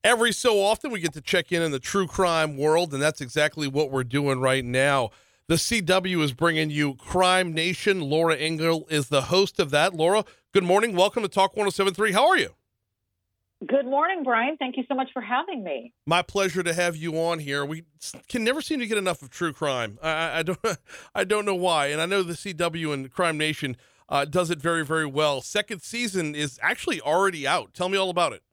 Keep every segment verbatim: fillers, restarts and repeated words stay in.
Every so often, we get to check in in the true crime world, and that's exactly what we're doing right now. The C W is bringing you Crime Nation. Laura Ingle is the host of that. Laura, good morning. Welcome to Talk one oh seven point three. How are you? Good morning, Brian. Thank you so much for having me. My pleasure to have you on here. We can never seem to get enough of true crime. I, I don't, I don't know why. And I know the C W and Crime Nation uh, does it very, very well. Second season is actually already out. Tell me all about it.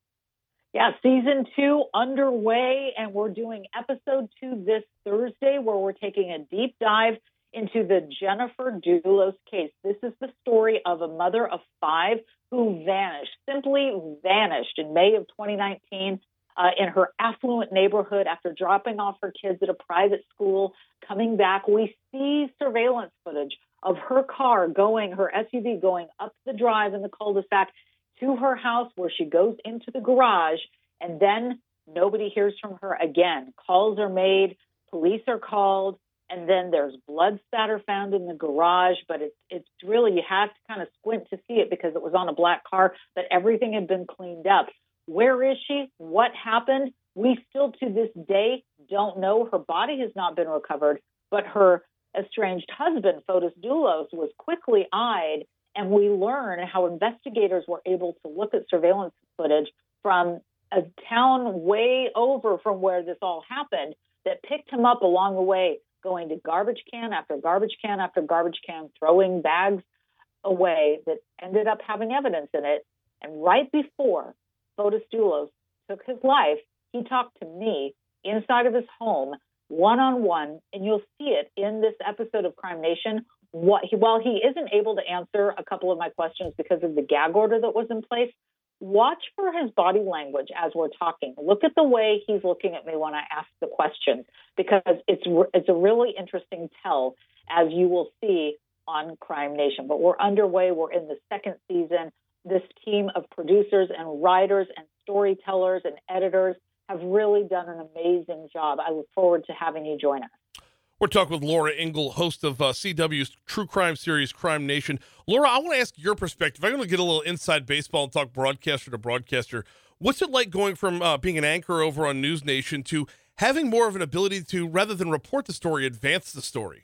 Yeah, season two underway, and we're doing episode two this Thursday, where we're taking a deep dive into the Jennifer Dulos case. This is the story of a mother of five who vanished, simply vanished in May of twenty nineteen uh, in her affluent neighborhood after dropping off her kids at a private school. Coming back, we see surveillance footage of her car going, her S U V going up the drive in the cul-de-sac to her house, where she goes into the garage, and then nobody hears from her again. Calls are made, police are called, and then there's blood spatter found in the garage, but it's it's really, you have to kind of squint to see it because it was on a black car, but everything had been cleaned up. Where is she? What happened? We still to this day don't know. Her body has not been recovered, but her estranged husband, Fotis Dulos, was quickly eyed, and we learn how investigators were able to look at surveillance footage from a town way over from where this all happened that picked him up along the way, going to garbage can after garbage can after garbage can, throwing bags away that ended up having evidence in it. And right before Fotis Dulos took his life, he talked to me inside of his home, one-on-one, and you'll see it in this episode of Crime Nation. What he, while he isn't able to answer a couple of my questions because of the gag order that was in place, watch for his body language as we're talking. Look at the way he's looking at me when I ask the questions, because it's it's a really interesting tell, as you will see on Crime Nation. But we're underway. We're in the second season. This team of producers and writers and storytellers and editors have really done an amazing job. I look forward to having you join us. We're talking with Laura Ingle, host of uh, C W's true crime series, Crime Nation. Laura, I want to ask your perspective. I'm going to get a little inside baseball and talk broadcaster to broadcaster. What's it like going from uh, being an anchor over on News Nation to having more of an ability to, rather than report the story, advance the story?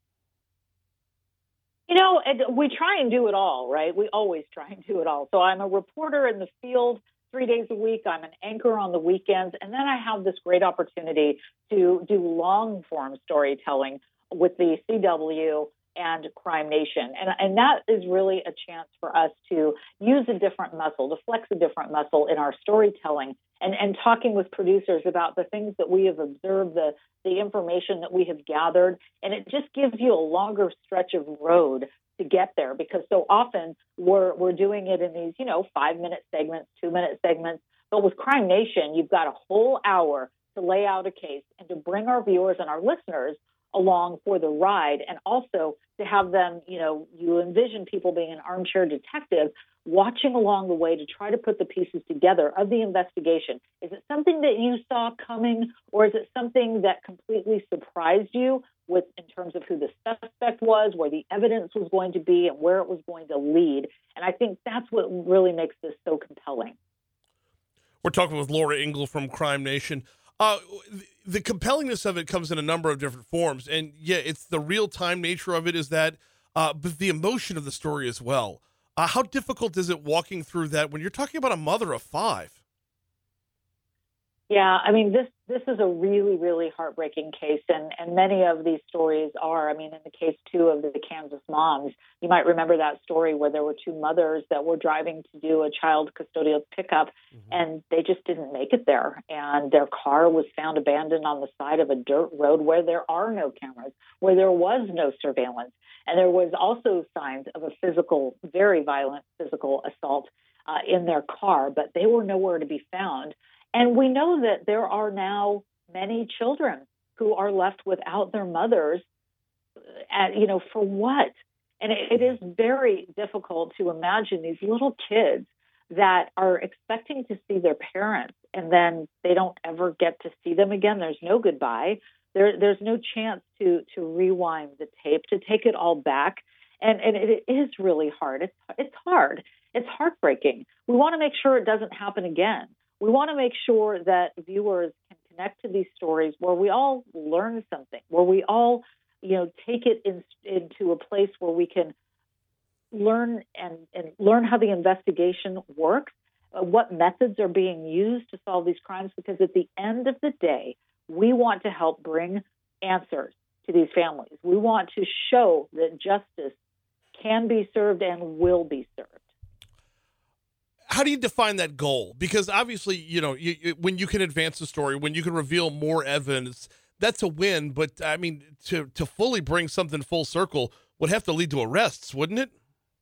You know, we try and do it all, right? We always try and do it all. So I'm a reporter in the field three days a week. I'm an anchor on the weekends. And then I have this great opportunity to do long-form storytelling with the C W and Crime Nation. And, and that is really a chance for us to use a different muscle, to flex a different muscle in our storytelling, and, and talking with producers about the things that we have observed, the, the information that we have gathered. And it just gives you a longer stretch of road to get there, because so often we're we're doing it in these, you know, five minute segments, two minute segments. But with Crime Nation, you've got a whole hour to lay out a case and to bring our viewers and our listeners along for the ride, and also to have them, you know, you envision people being an armchair detective watching along the way to try to put the pieces together of the investigation. Is it something that you saw coming, or is it something that completely surprised you with in terms of who the suspect was, where the evidence was going to be, and where it was going to lead? And I think that's what really makes this so compelling. We're talking with Laura Ingle from Crime Nation. Uh, the compellingness of it comes in a number of different forms. And yeah, it's the real-time nature of it is that, uh, but the emotion of the story as well. Uh, how difficult is it walking through that when you're talking about a mother of five? Yeah, I mean, this this is a really, really heartbreaking case, and, and many of these stories are. I mean, in the case, too, of the Kansas moms, you might remember that story where there were two mothers that were driving to do a child custodial pickup, mm-hmm. and they just didn't make it there, and their car was found abandoned on the side of a dirt road where there are no cameras, where there was no surveillance, and there was also signs of a physical, very violent physical assault uh, in their car, but they were nowhere to be found. And we know that there are now many children who are left without their mothers, at, you know, for what? And it, it is very difficult to imagine these little kids that are expecting to see their parents, and then they don't ever get to see them again. There's no goodbye. There, there's no chance to to rewind the tape, to take it all back. And, and it is really hard. It's, it's hard. It's heartbreaking. We want to make sure it doesn't happen again. we want to make sure that viewers can connect to these stories where we all learn something, where we all, you know, take it in, into a place where we can learn and, and learn how the investigation works, uh, what methods are being used to solve these crimes, because at the end of the day, we want to help bring answers to these families. We want to show that justice can be served and will be served. How do you define that goal? Because obviously, you know, you, you, when you can advance the story, when you can reveal more evidence, that's a win. But I mean, to, to fully bring something full circle would have to lead to arrests, wouldn't it?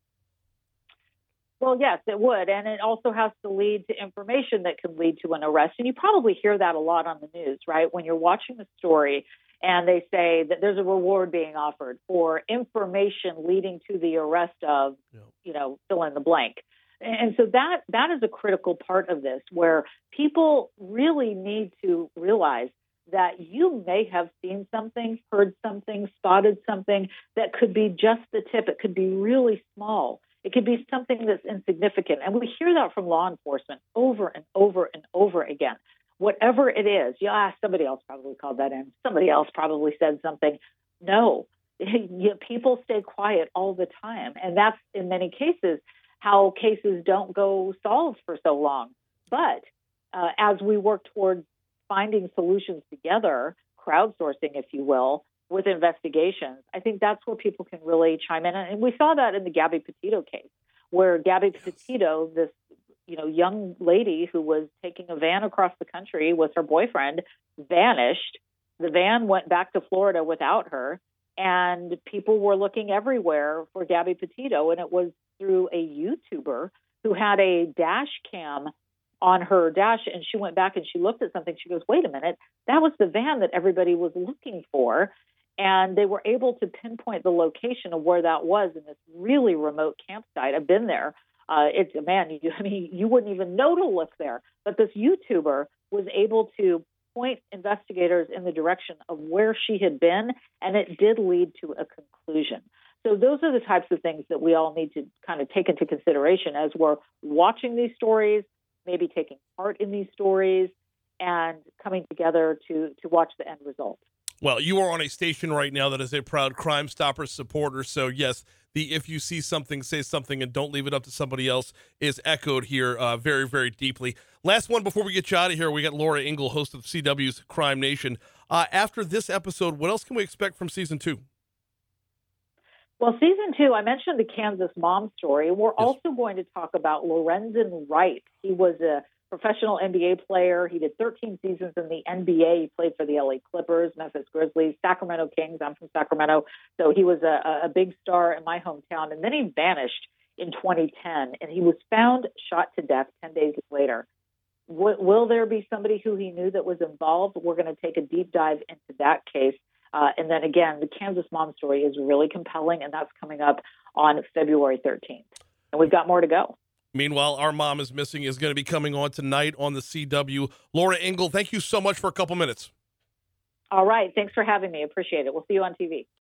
Well, yes, it would. And it also has to lead to information that can lead to an arrest. And you probably hear that a lot on the news, right? When you're watching a story and they say that there's a reward being offered for information leading to the arrest of, yeah. you know, fill in the blank. And so that that is a critical part of this, where people really need to realize that you may have seen something, heard something, spotted something that could be just the tip. It could be really small. It could be something that's insignificant. And we hear that from law enforcement over and over and over again. Whatever it is, yeah, somebody else probably called that in. Somebody else probably said something. No, people stay quiet all the time. And that's, in many cases, how cases don't go solved for so long. But uh, as we work towards finding solutions together, crowdsourcing, if you will, with investigations, I think that's where people can really chime in. And we saw that in the Gabby Petito case, where Gabby Petito, this you know young lady who was taking a van across the country with her boyfriend, vanished. The van went back to Florida without her, and people were looking everywhere for Gabby Petito, and it was through a YouTuber who had a dash cam on her dash, and she went back and she looked at something. She goes, wait a minute, that was the van that everybody was looking for. And they were able to pinpoint the location of where that was in this really remote campsite. I've been there. Uh, it's man, you, I mean, you wouldn't even know to look there. But this YouTuber was able to point investigators in the direction of where she had been, and it did lead to a conclusion. So those are the types of things that we all need to kind of take into consideration as we're watching these stories, maybe taking part in these stories, and coming together to to watch the end result. Well, you are on a station right now that is a proud Crime Stoppers supporter. So, yes, the if you see something, say something, and don't leave it up to somebody else is echoed here uh, very, very deeply. Last one before we get you out of here. We got Laura Ingle, host of C W's Crime Nation. Uh, after this episode, what else can we expect from season two? Well, season two, I mentioned the Kansas mom story. We're yes. also going to talk about Lorenzen Wright. He was a professional N B A player. He did thirteen seasons in the N B A. He played for the L A Clippers, Memphis Grizzlies, Sacramento Kings. I'm from Sacramento. So he was a, a big star in my hometown. And then he vanished in twenty ten, and he was found shot to death ten days later. W- will there be somebody who he knew that was involved? We're going to take a deep dive into that case. Uh, and then again, the Kansas mom story is really compelling, and that's coming up on February thirteenth. And we've got more to go. Meanwhile, Our Mom is Missing is going to be coming on tonight on the C W. Laura Ingle, thank you so much for a couple minutes. All right. Thanks for having me. Appreciate it. We'll see you on T V.